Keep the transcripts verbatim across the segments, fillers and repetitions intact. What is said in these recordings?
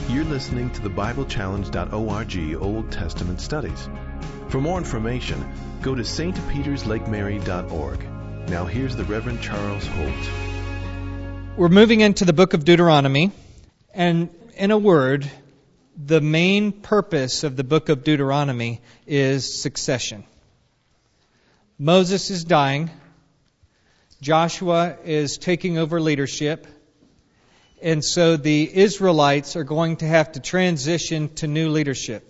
You're listening to the Bible Challenge dot org Old Testament Studies. For more information, go to S T Peters Lake Mary dot org. Now here's the Reverend Charles Holt. We're moving into the book of Deuteronomy, and in a word, the main purpose of the book of Deuteronomy is succession. Moses is dying. Joshua is taking over leadership. And so the Israelites are going to have to transition to new leadership.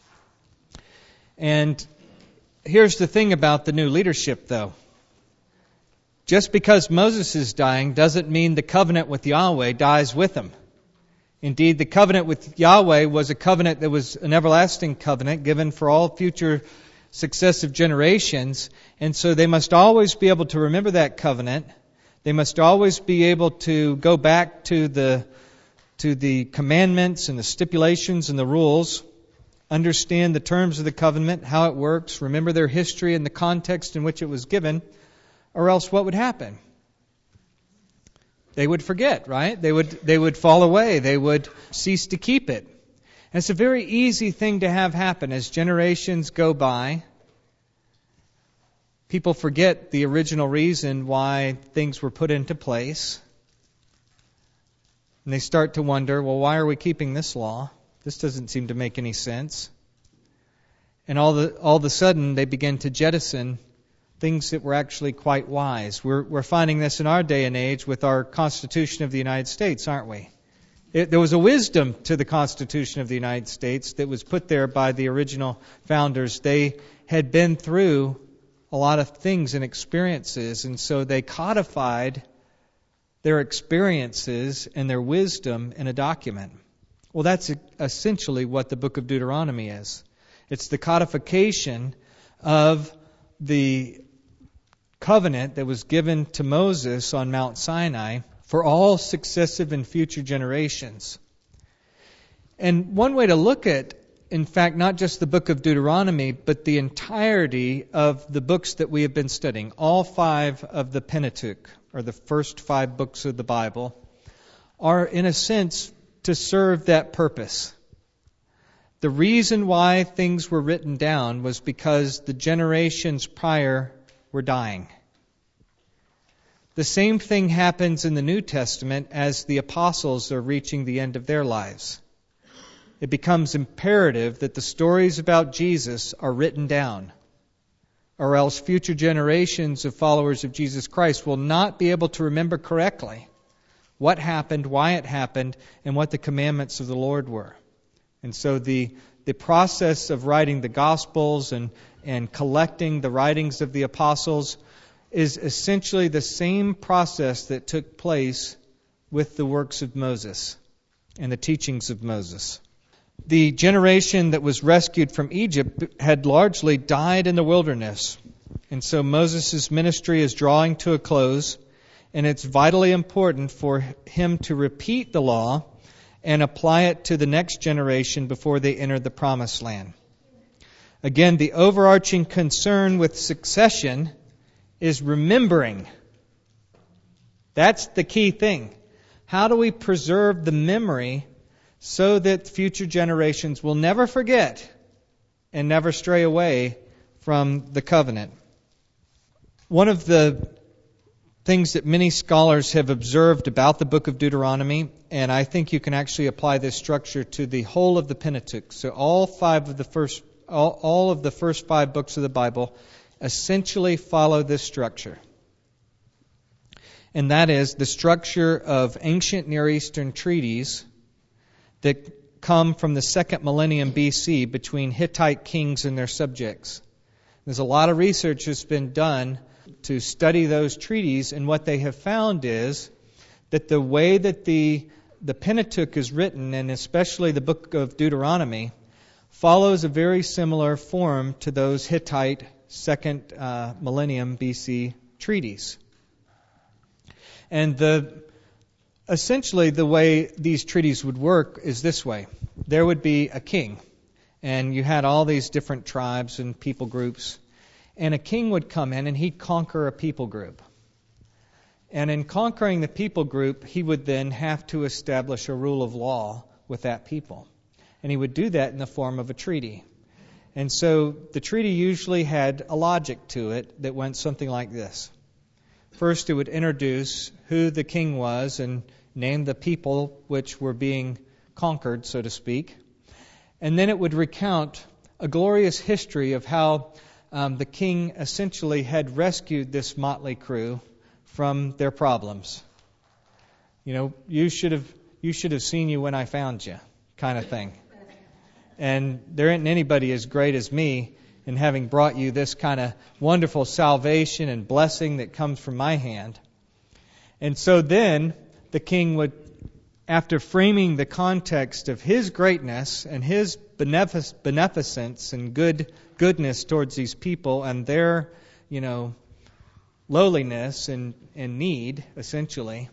And here's the thing about the new leadership, though. Just because Moses is dying doesn't mean the covenant with Yahweh dies with him. Indeed, the covenant with Yahweh was a covenant that was an everlasting covenant given for all future successive generations. And so they must always be able to remember that covenant. They must always be able to go back to the to the commandments and the stipulations and the rules, understand the terms of the covenant, how it works, remember their history and the context in which it was given, or else what would happen? They would forget, right? They would they would fall away. They would cease to keep it. And it's a very easy thing to have happen as generations go by. People forget the original reason why things were put into place. And they start to wonder, well, why are we keeping this law? This doesn't seem to make any sense. And all the all of a sudden, they begin to jettison things that were actually quite wise. We're we're finding this in our day and age with our Constitution of the United States, aren't we? It, there was a wisdom to the Constitution of the United States that was put there by the original founders. They had been through a lot of things and experiences, and so they codified their experiences and their wisdom in a document. Well, that's essentially what the book of Deuteronomy is. It's the codification of the covenant that was given to Moses on Mount Sinai for all successive and future generations. And one way to look at, in fact, not just the book of Deuteronomy, but the entirety of the books that we have been studying, all five of the Pentateuch, or the first five books of the Bible, are in a sense to serve that purpose. The reason why things were written down was because the generations prior were dying. The same thing happens in the New Testament as the apostles are reaching the end of their lives. It becomes imperative that the stories about Jesus are written down, or else future generations of followers of Jesus Christ will not be able to remember correctly what happened, why it happened, and what the commandments of the Lord were. And so the the process of writing the Gospels and, and collecting the writings of the apostles is essentially the same process that took place with the works of Moses and the teachings of Moses. The generation that was rescued from Egypt had largely died in the wilderness. And so Moses' ministry is drawing to a close, and it's vitally important for him to repeat the law and apply it to the next generation before they enter the promised land. Again, the overarching concern with succession is remembering. That's the key thing. How do we preserve the memory so that future generations will never forget and never stray away from the covenant? One of the things that many scholars have observed about the book of Deuteronomy, and I think you can actually apply this structure to the whole of the Pentateuch. So all five of the first, all, all of the first five books of the Bible essentially follow this structure. And that is the structure of ancient Near Eastern treaties that come from the second millennium B C between Hittite kings and their subjects. There's a lot of research that's been done to study those treaties, and what they have found is that the way that the the Pentateuch is written, and especially the book of Deuteronomy, follows a very similar form to those Hittite second uh, millennium B C treaties. And the essentially the way these treaties would work is this way. There would be a king, and you had all these different tribes and people groups, and a king would come in and he'd conquer a people group. And in conquering the people group, he would then have to establish a rule of law with that people. And he would do that in the form of a treaty. And so the treaty usually had a logic to it that went something like this. First, it would introduce who the king was and name the people which were being conquered, so to speak. And then it would recount a glorious history of how um, the king essentially had rescued this motley crew from their problems. You know, you should have you should have seen you when I found you, kind of thing. And there isn't anybody as great as me in having brought you this kind of wonderful salvation and blessing that comes from my hand. And so then the king would, after framing the context of his greatness and his benefic- beneficence and good goodness towards these people and their, you know, lowliness and, and need, essentially,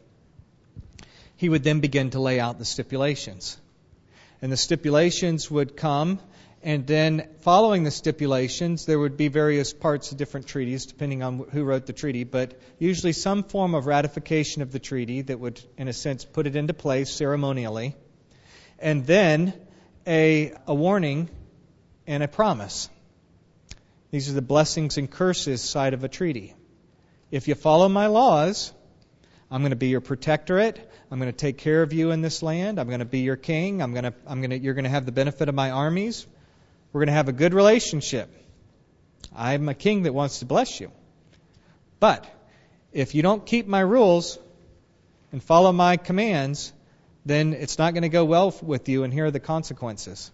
he would then begin to lay out the stipulations. And the stipulations would come, and then following the stipulations, there would be various parts of different treaties, depending on who wrote the treaty, but usually some form of ratification of the treaty that would, in a sense, put it into place ceremonially. And then a, a warning and a promise. These are the blessings and curses side of a treaty. If you follow my laws, I'm going to be your protectorate. I'm going to take care of you in this land. I'm going to be your king. I'm going to, I'm going to, you're going to have the benefit of my armies. We're going to have a good relationship. I'm a king that wants to bless you. But if you don't keep my rules and follow my commands, then it's not going to go well with you, and here are the consequences.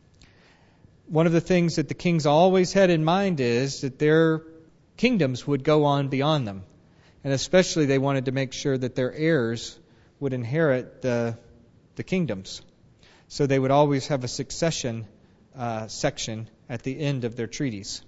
One of the things that the kings always had in mind is that their kingdoms would go on beyond them. And especially they wanted to make sure that their heirs would inherit the, the kingdoms. So they would always have a succession uh, section at the end of their treaties.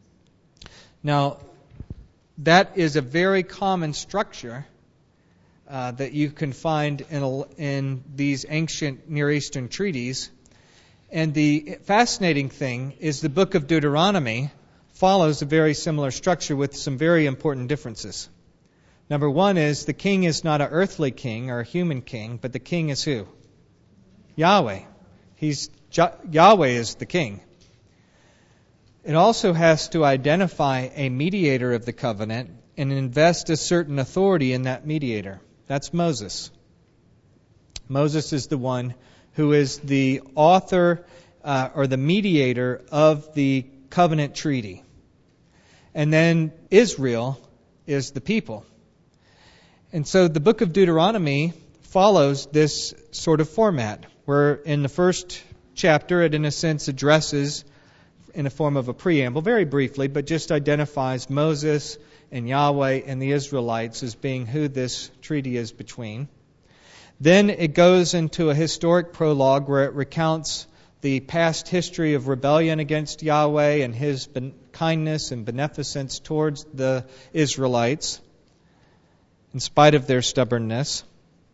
Now, that is a very common structure uh, that you can find in, a, in these ancient Near Eastern treaties. And the fascinating thing is the book of Deuteronomy follows a very similar structure with some very important differences. Number one is the king is not an earthly king or a human king, but the king is who? Yahweh. He's Yahweh is the king. It also has to identify a mediator of the covenant and invest a certain authority in that mediator. That's Moses. Moses is the one who is the author uh, or the mediator of the covenant treaty. And then Israel is the people. And so the book of Deuteronomy follows this sort of format, where in the first chapter it, in a sense, addresses, in a form of a preamble, very briefly, but just identifies Moses and Yahweh and the Israelites as being who this treaty is between. Then it goes into a historic prologue where it recounts the past history of rebellion against Yahweh and His ben- kindness and beneficence towards the Israelites, in spite of their stubbornness.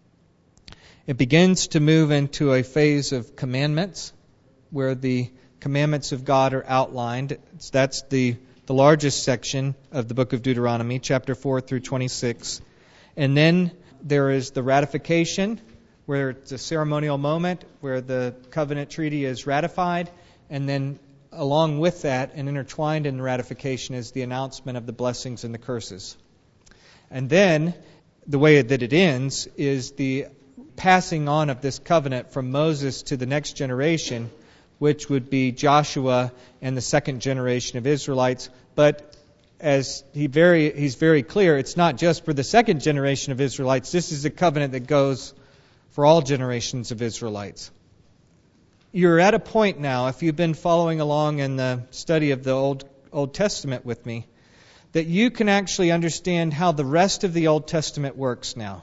It begins to move into a phase of commandments, where the commandments of God are outlined. That's the, the largest section of the book of Deuteronomy, chapter four through twenty-six. And then there is the ratification, where it's a ceremonial moment, where the covenant treaty is ratified. And then along with that, and intertwined in the ratification, is the announcement of the blessings and the curses. And then the way that it ends is the passing on of this covenant from Moses to the next generation, which would be Joshua and the second generation of Israelites. But as he very he's very clear, it's not just for the second generation of Israelites. This is a covenant that goes for all generations of Israelites. You're at a point now, if you've been following along in the study of the Old Old Testament with me, that you can actually understand how the rest of the Old Testament works now.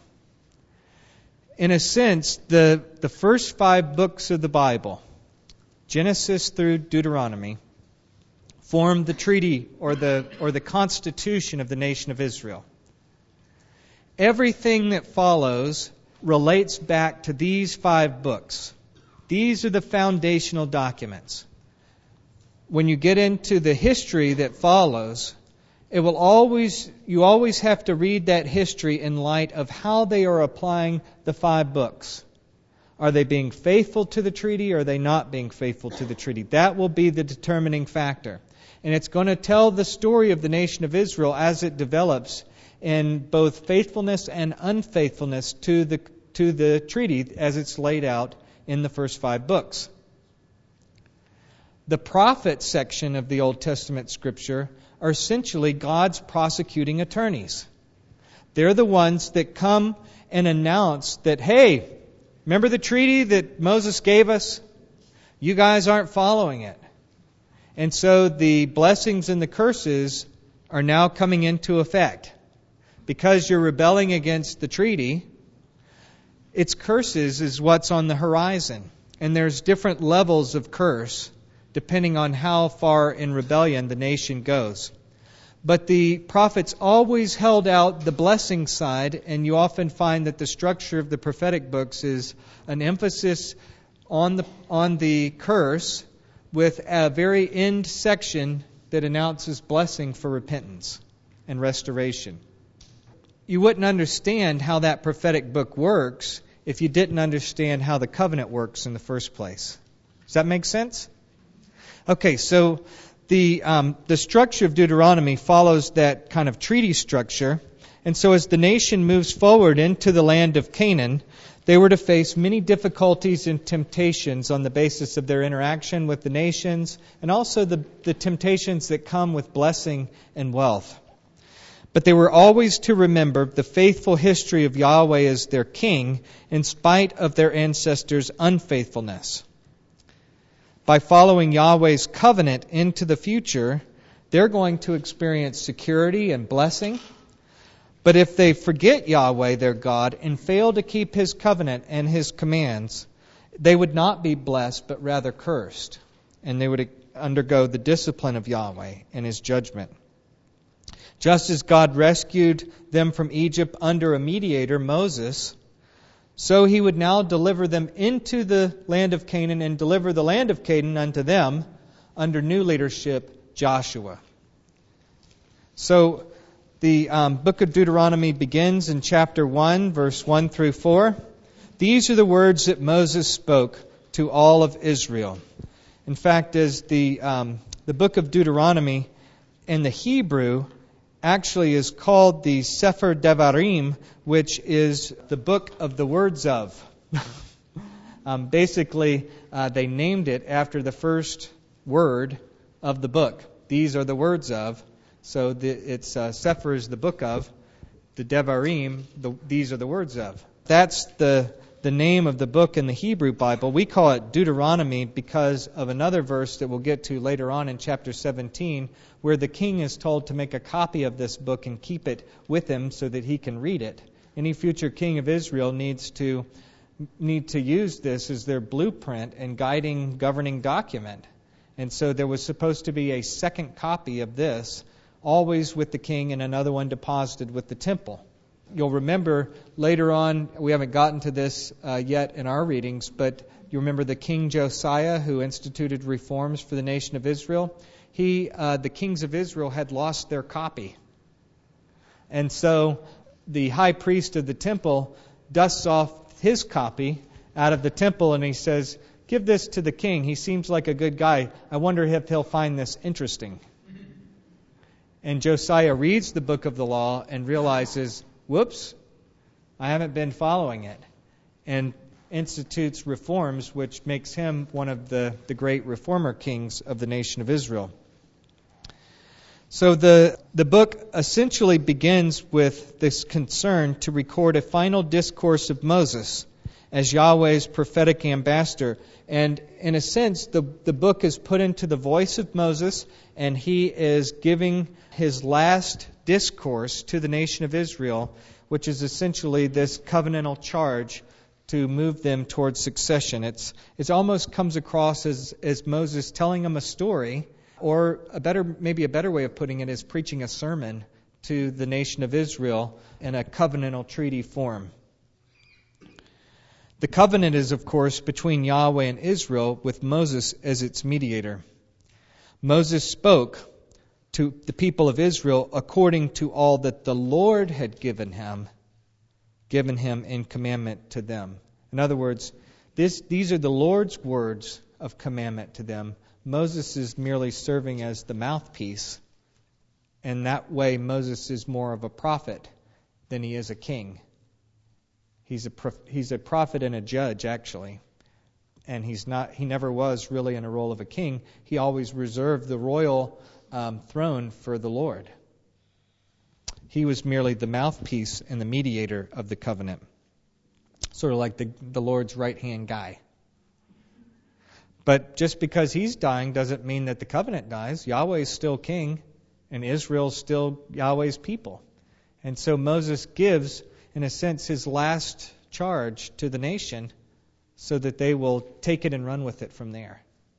In a sense, the, the first five books of the Bible, Genesis through Deuteronomy, form the treaty or the or the constitution of the nation of Israel. Everything that follows relates back to these five books. These are the foundational documents. When you get into the history that follows, it will always you always have to read that history in light of how they are applying the five books. Are they being faithful to the treaty, or are they not being faithful to the treaty? That will be the determining factor. And it's going to tell the story of the nation of Israel as it develops in both faithfulness and unfaithfulness to the to the treaty as it's laid out in the first five books. The prophet section of the Old Testament Scripture are essentially God's prosecuting attorneys. They're the ones that come and announce that, hey, remember the treaty that Moses gave us? You guys aren't following it. And so the blessings and the curses are now coming into effect. Because you're rebelling against the treaty, its curses is what's on the horizon. And there's different levels of curse depending on how far in rebellion the nation goes. But the prophets always held out the blessing side, and you often find that the structure of the prophetic books is an emphasis on the on the curse with a very end section that announces blessing for repentance and restoration. You wouldn't understand how that prophetic book works if you didn't understand how the covenant works in the first place. Does that make sense? Okay, so the um, the structure of Deuteronomy follows that kind of treaty structure. And so as the nation moves forward into the land of Canaan, they were to face many difficulties and temptations on the basis of their interaction with the nations, and also the, the temptations that come with blessing and wealth. But they were always to remember the faithful history of Yahweh as their king, in spite of their ancestors' unfaithfulness. By following Yahweh's covenant into the future, they're going to experience security and blessing. But if they forget Yahweh, their God, and fail to keep His covenant and His commands, they would not be blessed, but rather cursed. And they would undergo the discipline of Yahweh and His judgment. Just as God rescued them from Egypt under a mediator, Moses, so He would now deliver them into the land of Canaan and deliver the land of Canaan unto them under new leadership, Joshua. So the um, book of Deuteronomy begins in chapter one, verse one through four. These are the words that Moses spoke to all of Israel. In fact, as the um, the book of Deuteronomy in the Hebrew actually is called the Sefer Devarim, which is the book of the words of. um, basically, uh, they named it after the first word of the book. These are the words of. So the, it's uh, Sefer is the book of. The Devarim, the, these are the words of. That's the the name of the book in the Hebrew Bible. We call it Deuteronomy because of another verse that we'll get to later on in chapter seventeen, where the king is told to make a copy of this book and keep it with him so that he can read it. Any future king of Israel needs to need to use this as their blueprint and guiding, governing document. And so there was supposed to be a second copy of this, always with the king, and another one deposited with the temple. You'll remember later on, we haven't gotten to this uh, yet in our readings, but you remember the King Josiah who instituted reforms for the nation of Israel. He, uh, the kings of Israel had lost their copy. And so the high priest of the temple dusts off his copy out of the temple and he says, "Give this to the king. He seems like a good guy. I wonder if he'll find this interesting." And Josiah reads the book of the law and realizes, whoops, I haven't been following it, and institutes reforms, which makes him one of the, the great reformer kings of the nation of Israel. So the, the book essentially begins with this concern to record a final discourse of Moses as Yahweh's prophetic ambassador. And in a sense, the, the book is put into the voice of Moses, and he is giving his last discourse to the nation of Israel, which is essentially this covenantal charge to move them towards succession. It's it almost comes across as, as Moses telling them a story, or a better maybe a better way of putting it is preaching a sermon to the nation of Israel in a covenantal treaty form. The covenant is, of course, between Yahweh and Israel, with Moses as its mediator. Moses spoke to the people of Israel according to all that the Lord had given him, given him in commandment to them. In other words, This, these are the Lord's words of commandment to them. Moses is merely serving as the mouthpiece. And that way Moses is more of a prophet than he is a king. He's a he's a prophet and a judge, actually. And he's not he never was really in a role of a king. He always reserved the royal um, throne for the Lord. He was merely the mouthpiece and the mediator of the covenant. Sort of like the, the Lord's right-hand guy. But just because he's dying doesn't mean that the covenant dies. Yahweh's still king, and Israel's still Yahweh's people. And so Moses gives, in a sense, his last charge to the nation so that they will take it and run with it from there.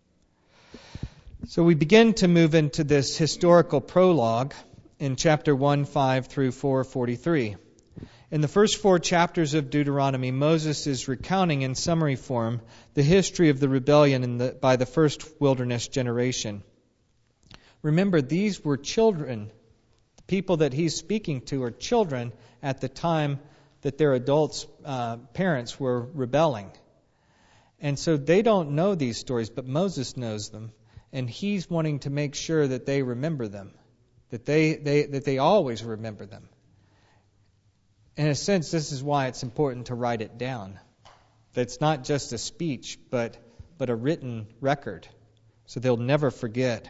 So we begin to move into this historical prologue in chapter one, five through four, forty-three. In the first four chapters of Deuteronomy, Moses is recounting in summary form the history of the rebellion in the, by the first wilderness generation. Remember, these were children. The people that he's speaking to are children at the time that their adults, uh, parents were rebelling. And so they don't know these stories, but Moses knows them. And he's wanting to make sure that they remember them, that they, they, that they always remember them. In a sense, this is why it's important to write it down. That it's not just a speech, but, but a written record, so they'll never forget.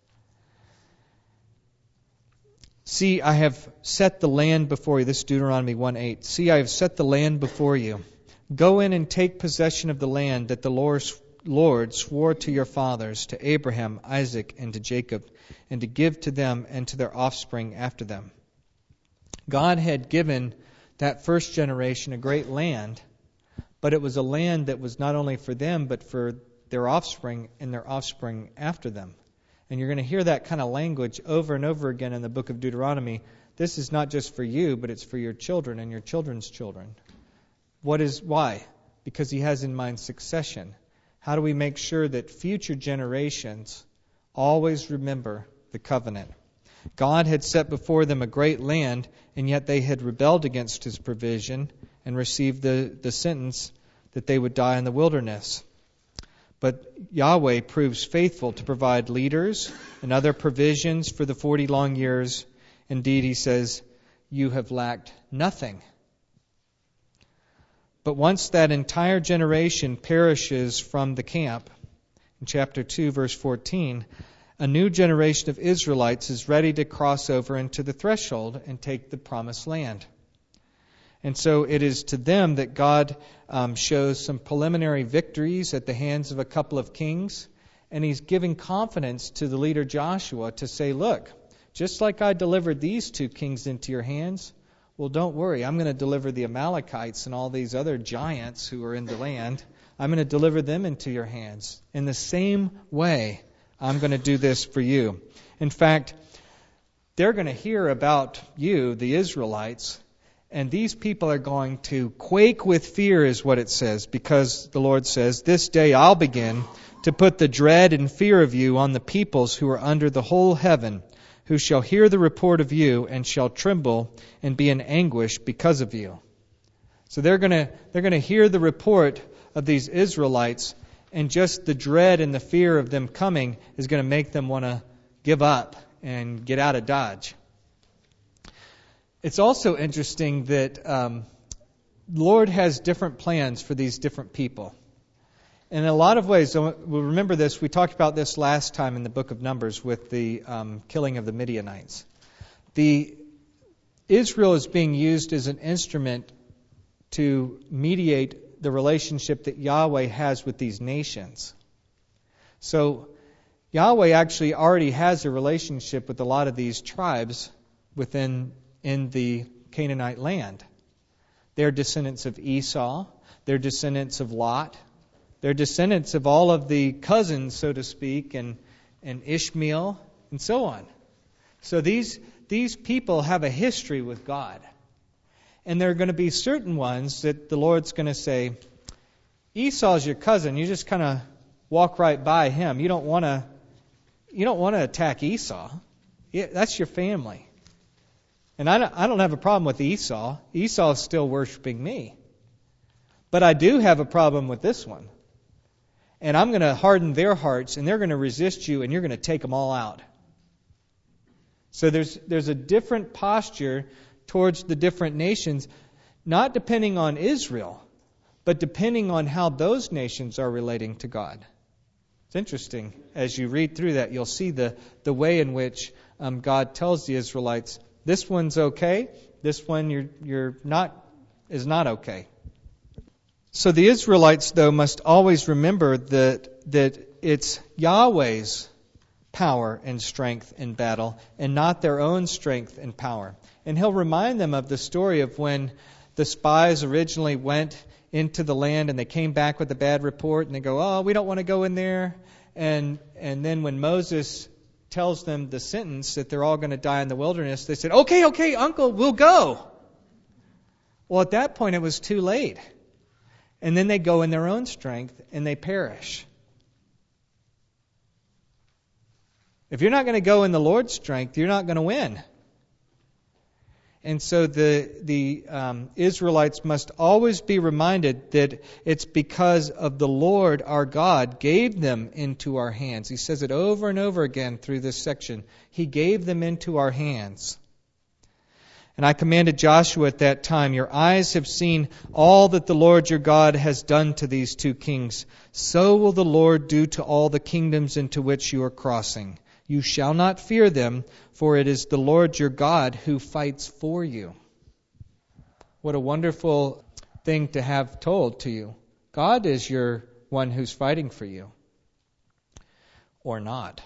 See, I have set the land before you. This is Deuteronomy one eight. See, I have set the land before you. Go in and take possession of the land that the Lord, Lord swore to your fathers, to Abraham, Isaac, and to Jacob, and to give to them and to their offspring after them. God had given that first generation a great land, but it was a land that was not only for them, but for their offspring and their offspring after them. And you're going to hear that kind of language over and over again in the book of Deuteronomy. This is not just for you, but it's for your children and your children's children. What is why? Because he has in mind succession. How do we make sure that future generations always remember the covenant? God had set before them a great land, and yet they had rebelled against his provision and received the, the sentence that they would die in the wilderness. But Yahweh proves faithful to provide leaders and other provisions for the forty long years. Indeed, he says, you have lacked nothing. But once that entire generation perishes from the camp, in chapter two, verse fourteen, a new generation of Israelites is ready to cross over into the threshold and take the promised land. And so it is to them that God um, shows some preliminary victories at the hands of a couple of kings. And he's giving confidence to the leader Joshua to say, look, just like I delivered these two kings into your hands, well, don't worry, I'm going to deliver the Amalekites and all these other giants who are in the land. I'm going to deliver them into your hands. In the same way, I'm going to do this for you. In fact, they're going to hear about you, the Israelites, and these people are going to quake with fear, is what it says, because the Lord says, this day I'll begin to put the dread and fear of you on the peoples who are under the whole heaven, who shall hear the report of you and shall tremble and be in anguish because of you. So they're going to they're going to hear the report of these Israelites, and just the dread and the fear of them coming is going to make them want to give up and get out of Dodge. It's also interesting that um, the Lord has different plans for these different people. In a lot of ways, we'll remember this, we talked about this last time in the book of Numbers with the um, killing of the Midianites. The Israel is being used as an instrument to mediate the relationship that Yahweh has with these nations. So Yahweh actually already has a relationship with a lot of these tribes within in the Canaanite land. They're descendants of Esau. They're descendants of Lot. They're descendants of all of the cousins, so to speak, and, and Ishmael, and so on. So these, these people have a history with God. And there are going to be certain ones that the Lord's going to say, Esau's your cousin. You just kind of walk right by him. You don't want to you don't want to attack Esau. That's your family. And I don't, I don't have a problem with Esau. Esau is still worshiping me. But I do have a problem with this one. And I'm going to harden their hearts, and they're going to resist you, and you're going to take them all out. So there's there's a different posture towards the different nations, not depending on Israel, but depending on how those nations are relating to God. It's interesting. As you read through that, you'll see the, the way in which um, God tells the Israelites, this one's okay, this one you're you're not is not okay. So the Israelites, though, must always remember that that it's Yahweh's power and strength in battle and not their own strength and power. And he'll remind them of the story of when the spies originally went into the land and they came back with a bad report and they go, oh, we don't want to go in there. And and then when Moses tells them the sentence that they're all going to die in the wilderness, they said, okay, okay, uncle, we'll go. Well, at that point it was too late. And then they go in their own strength and they perish. If you're not going to go in the Lord's strength, you're not going to win. And so the the um, Israelites must always be reminded that it's because of the Lord our God gave them into our hands. He says it over and over again through this section. He gave them into our hands. And I commanded Joshua at that time, your eyes have seen all that the Lord your God has done to these two kings. So will the Lord do to all the kingdoms into which you are crossing. You shall not fear them, for it is the Lord your God who fights for you. What a wonderful thing to have told to you. God is your one who's fighting for you. Or not.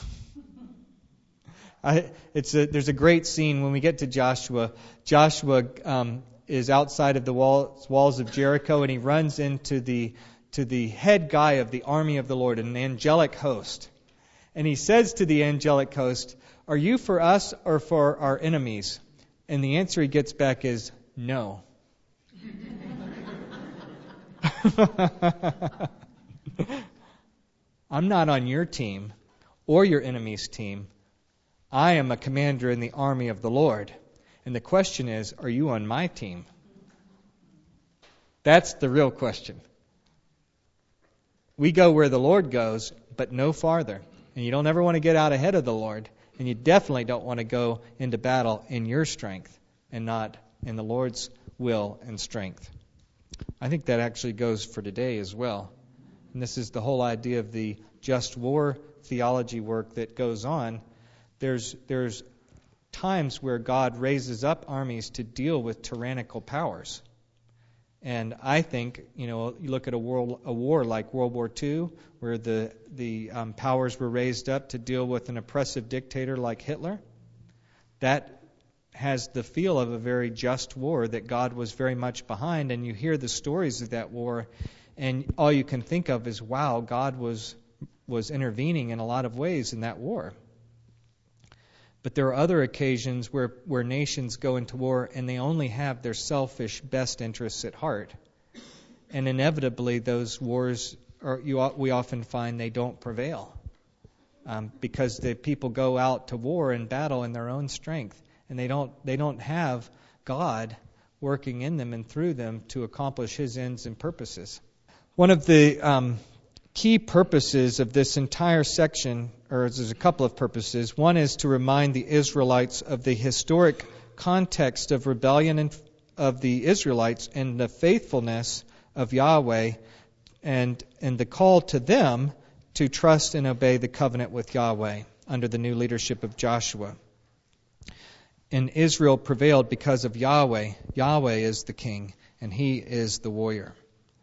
I, it's a, there's a great scene when we get to Joshua. Joshua um, is outside of the walls, walls of Jericho, and he runs into the to the head guy of the army of the Lord, an angelic host. And he says to the angelic host, are you for us or for our enemies? And the answer he gets back is, no. I'm not on your team or your enemy's team. I am a commander in the army of the Lord. And the question is, are you on my team? That's the real question. We go where the Lord goes, but no farther. And you don't ever want to get out ahead of the Lord. And you definitely don't want to go into battle in your strength and not in the Lord's will and strength. I think that actually goes for today as well. And this is the whole idea of the just war theology work that goes on. There's there's times where God raises up armies to deal with tyrannical powers. And I think, you know, you look at a world a war like World War Two, where the the um, powers were raised up to deal with an oppressive dictator like Hitler. That has the feel of a very just war that God was very much behind. And you hear the stories of that war, and all you can think of is, wow, God was was intervening in a lot of ways in that war. But there are other occasions where, where nations go into war and they only have their selfish best interests at heart. And inevitably those wars, are, you, we often find they don't prevail. Um, because the people go out to war and battle in their own strength. And they don't they don't have God working in them and through them to accomplish His ends and purposes. One of the um, key purposes of this entire section, or there's a couple of purposes. One is to remind the Israelites of the historic context of rebellion and of the Israelites and the faithfulness of Yahweh, and and the call to them to trust and obey the covenant with Yahweh under the new leadership of Joshua. And Israel prevailed because of Yahweh. Yahweh is the king, and He is the warrior.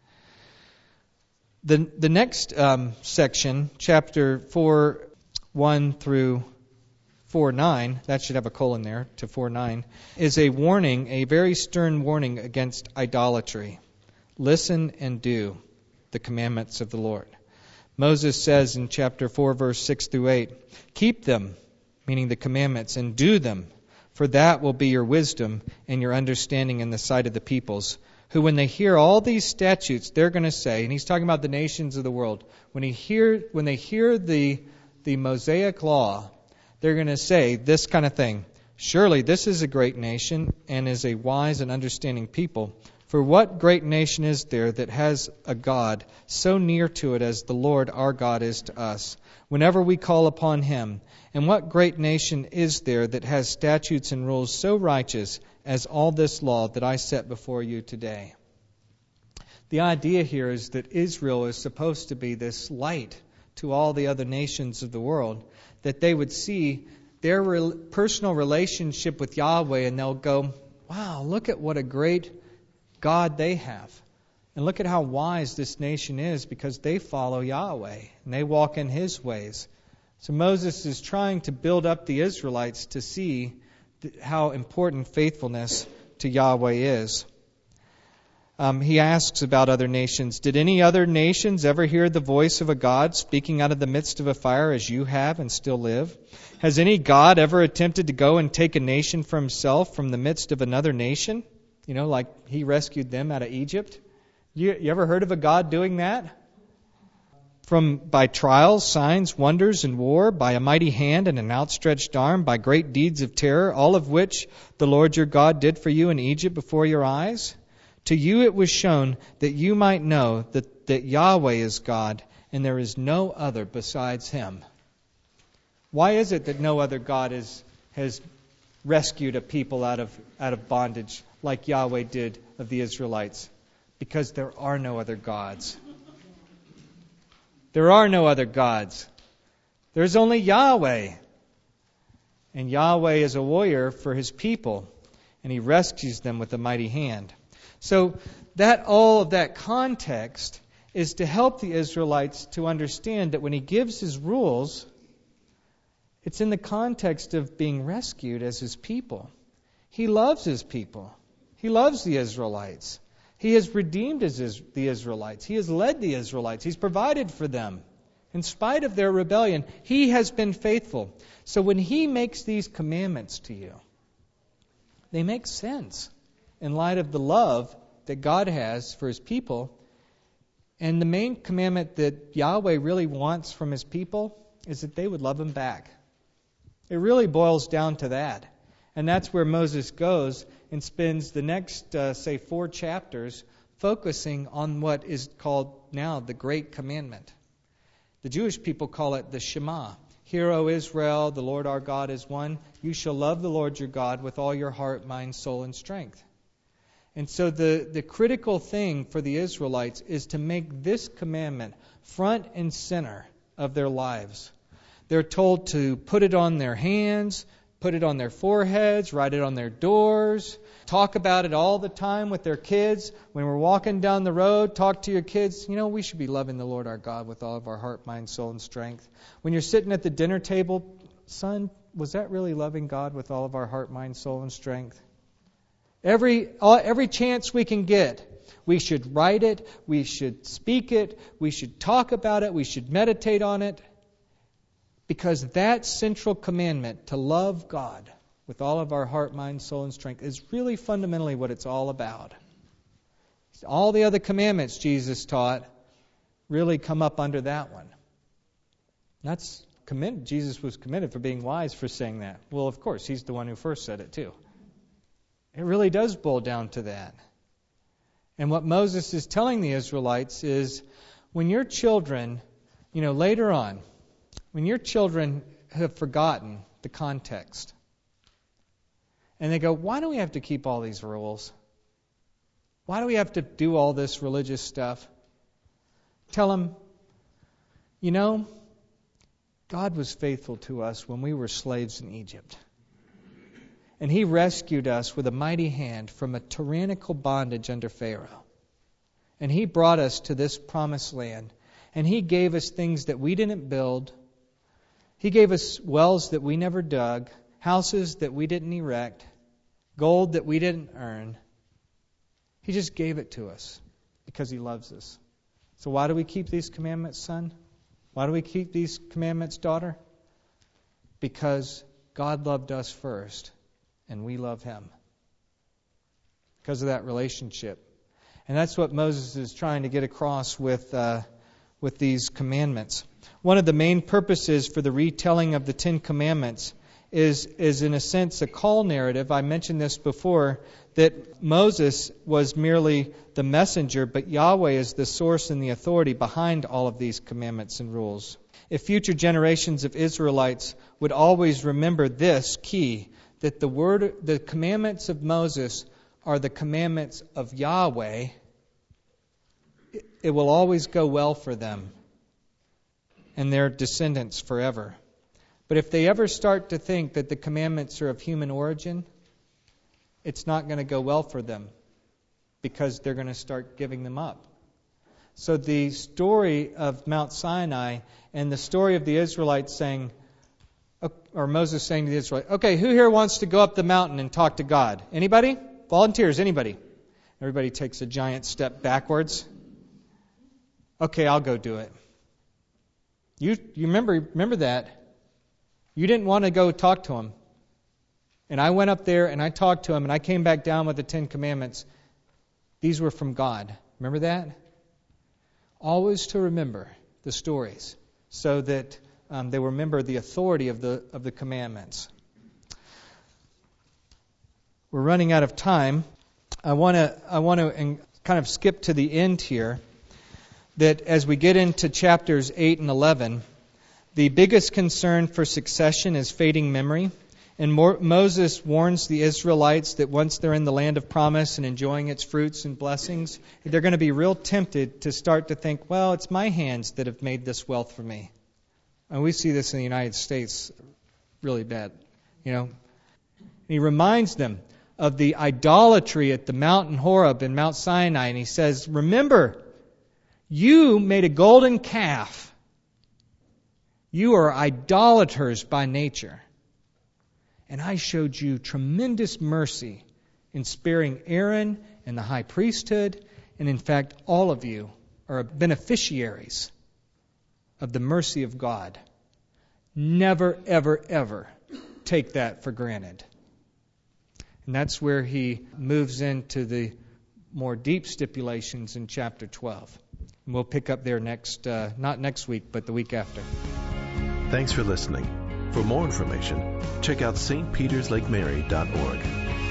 The the next um, section, chapter four, one through four nine, that should have a colon there to four nine, is a warning, a very stern warning against idolatry. Listen and do the commandments of the Lord. Moses says in chapter four, verse six through eight, keep them, meaning the commandments, and do them, for that will be your wisdom and your understanding in the sight of the peoples, who when they hear all these statutes, they're going to say, and he's talking about the nations of the world, when he hear when they hear the the Mosaic law, they're going to say this kind of thing, surely this is a great nation and is a wise and understanding people, For what great nation is there that has a God so near to it as the Lord our God is to us, whenever we call upon him? And what great nation is there that has statutes and rules so righteous as all this law that I set before you today? The idea here is that Israel is supposed to be this light to all the other nations of the world, that they would see their re- personal relationship with Yahweh and they'll go, wow, look at what a great God they have. And look at how wise this nation is because they follow Yahweh and they walk in his ways. So Moses is trying to build up the Israelites to see th- how important faithfulness to Yahweh is. Um, he asks about other nations. Did any other nations ever hear the voice of a God speaking out of the midst of a fire as you have and still live? Has any God ever attempted to go and take a nation for himself from the midst of another nation? You know, like he rescued them out of Egypt. You, you ever heard of a God doing that? From by trials, signs, wonders, and war, by a mighty hand and an outstretched arm, by great deeds of terror, all of which the Lord your God did for you in Egypt before your eyes? To you it was shown that you might know that, that Yahweh is God, and there is no other besides him. Why is it that no other God is, has rescued a people out of, out of bondage like Yahweh did of the Israelites? Because there are no other gods. There are no other gods. There's only Yahweh. And Yahweh is a warrior for his people, and he rescues them with a mighty hand. So that all of that context is to help the Israelites to understand that when he gives his rules, it's in the context of being rescued as his people. He loves his people. He loves the Israelites. He has redeemed his, the Israelites. He has led the Israelites. He's provided for them. In spite of their rebellion, he has been faithful. So when he makes these commandments to you, they make sense in light of the love that God has for his people. And the main commandment that Yahweh really wants from his people is that they would love him back. It really boils down to that. And that's where Moses goes and spends the next, uh, say, four chapters focusing on what is called now the Great Commandment. The Jewish people call it the Shema. Hear, O Israel, the Lord our God is one. You shall love the Lord your God with all your heart, mind, soul, and strength. And so the, the critical thing for the Israelites is to make this commandment front and center of their lives. They're told to put it on their hands, put it on their foreheads, write it on their doors, talk about it all the time with their kids. When we're walking down the road, talk to your kids. You know, we should be loving the Lord our God with all of our heart, mind, soul, and strength. When you're sitting at the dinner table, son, was that really loving God with all of our heart, mind, soul, and strength? Every every chance we can get, we should write it, we should speak it, we should talk about it, we should meditate on it. Because that central commandment to love God with all of our heart, mind, soul, and strength is really fundamentally what it's all about. All the other commandments Jesus taught really come up under that one. That's commended. Jesus was commended for being wise for saying that. Well, of course, he's the one who first said it too. It really does boil down to that. And what Moses is telling the Israelites is when your children, you know, later on, when your children have forgotten the context, and they go, why do we have to keep all these rules? Why do we have to do all this religious stuff? Tell them, you know, God was faithful to us when we were slaves in Egypt. And he rescued us with a mighty hand from a tyrannical bondage under Pharaoh. And he brought us to this promised land. And he gave us things that we didn't build. He gave us wells that we never dug, houses that we didn't erect, gold that we didn't earn. He just gave it to us because he loves us. So why do we keep these commandments, son? Why do we keep these commandments, daughter? Because God loved us first. And we love him because of that relationship. And that's what Moses is trying to get across with uh, with these commandments. One of the main purposes for the retelling of the Ten Commandments is, is in a sense a call narrative. I mentioned this before, that Moses was merely the messenger, but Yahweh is the source and the authority behind all of these commandments and rules. If future generations of Israelites would always remember this key, that the word, the commandments of Moses are the commandments of Yahweh, it, it will always go well for them and their descendants forever. But if they ever start to think that the commandments are of human origin, it's not going to go well for them, because they're going to start giving them up. So the story of Mount Sinai and the story of the Israelites saying, or Moses saying to the Israelites, okay, who here wants to go up the mountain and talk to God? Anybody? Volunteers, anybody? Everybody takes a giant step backwards. Okay, I'll go do it. You you remember remember that. You didn't want to go talk to him. And I went up there and I talked to him and I came back down with the Ten Commandments. These were from God. Remember that? Always to remember the stories so that um, they remember the authority of the of the commandments. We're running out of time. I want to I want to kind of skip to the end here. That as we get into chapters eight and eleven, the biggest concern for succession is fading memory. And Moses warns the Israelites that once they're in the land of promise and enjoying its fruits and blessings, they're going to be real tempted to start to think, well, it's my hands that have made this wealth for me. And we see this in the United States really bad. You know, he reminds them of the idolatry at the mountain Horeb and Mount Sinai. And he says, remember, you made a golden calf. You are idolaters by nature. And I showed you tremendous mercy in sparing Aaron and the high priesthood. And in fact, all of you are beneficiaries of the mercy of God. Never, ever, ever take that for granted. And that's where he moves into the more deep stipulations in chapter twelve. And we'll pick up there next, uh, not next week, but the week after. Thanks for listening. For more information, check out S T Peters Lake Mary dot org.